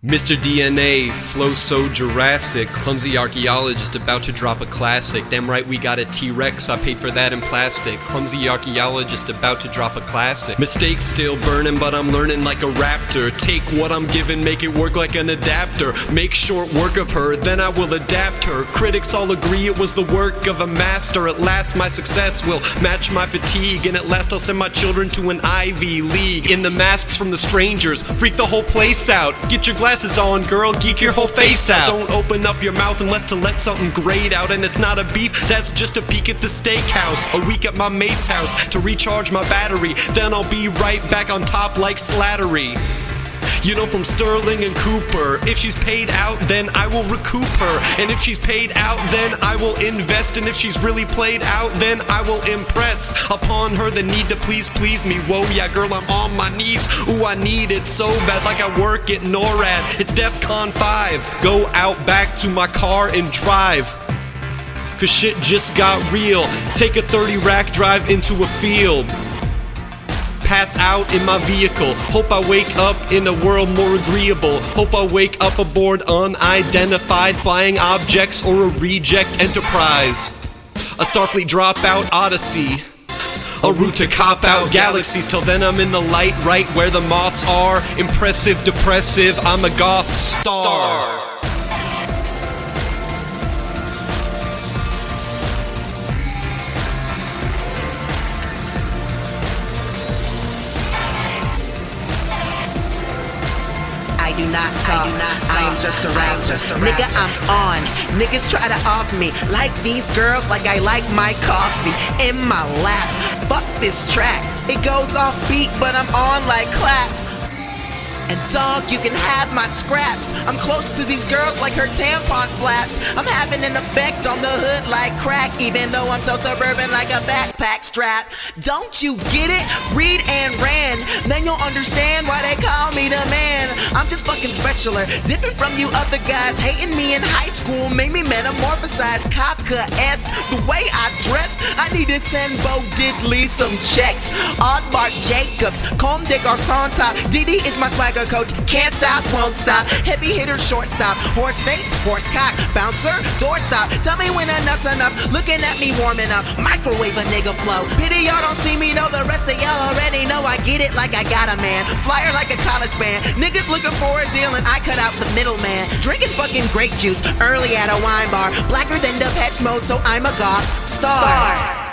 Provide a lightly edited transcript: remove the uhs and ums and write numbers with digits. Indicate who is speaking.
Speaker 1: Mr. DNA, flow so Jurassic, clumsy archaeologist about to drop a classic. Damn right we got a T-Rex, I paid for that in plastic. Clumsy archaeologist about to drop a classic. Mistakes still burning, but I'm learning like a raptor. Take what I'm given, make it work like an adapter. Make short work of her, then I will adapt her. Critics all agree it was the work of a master. At last my success will match my fatigue, and at last I'll send my children to an Ivy League. In the masks from the strangers, freak the whole place out. Get your glasses on, girl, geek your whole face out. Don't open up your mouth unless to let something great out. And it's not a beef, that's just a peek at the steakhouse. A week at my mate's house to recharge my battery. Then I'll be right back on top like Slattery. You know, from Sterling and Cooper. If she's paid out, then I will recoup her. And if she's paid out, then I will invest. And if she's really played out, then I will impress upon her the need to please me. Whoa, yeah, girl, I'm on my knees. Ooh, I need it so bad, like I work at NORAD. It's DEFCON 5. Go out back to my car and drive, cause shit just got real. Take a 30 rack drive into a field. Pass out in my vehicle. Hope I wake up in a world more agreeable. Hope I wake up aboard unidentified flying objects or a reject enterprise. A Starfleet dropout odyssey. A route to cop out galaxies. Till then I'm in the light, right where the moths are. Impressive, depressive, I'm a goth star.
Speaker 2: I do not talk, I am just a rap, nigga, I'm on. Niggas try to off me, like these girls, like I like my coffee in my lap. Fuck this track, it goes off beat, but I'm on like clap. And dog, you can have my scraps. I'm close to these girls like her tampon flaps. I'm having an effect on the hood like crack, even though I'm so suburban like a backpack strap. Don't you get it? Read and Rand, then you'll understand why they call me the man. I'm just fucking specialer, different from you other guys. Hating me in high school made me metamorphosize Kafka-esque. The way I dress, I need to send Bo Diddley some checks. Audemars Jacobs, Comme des Garçons top. Diddy is my swag coach, can't stop, won't stop. Heavy hitter, shortstop, horse face, horse cock, bouncer, doorstop. Tell me when enough's enough, looking at me warming up. Microwave a nigga flow. Pity y'all don't see me, know the rest of y'all already know I get it like I got a man. Flyer like a college band. Niggas looking for a deal and I cut out the middleman. Drinking fucking grape juice early at a wine bar. Blacker than Depeche Mode, so I'm a goth star.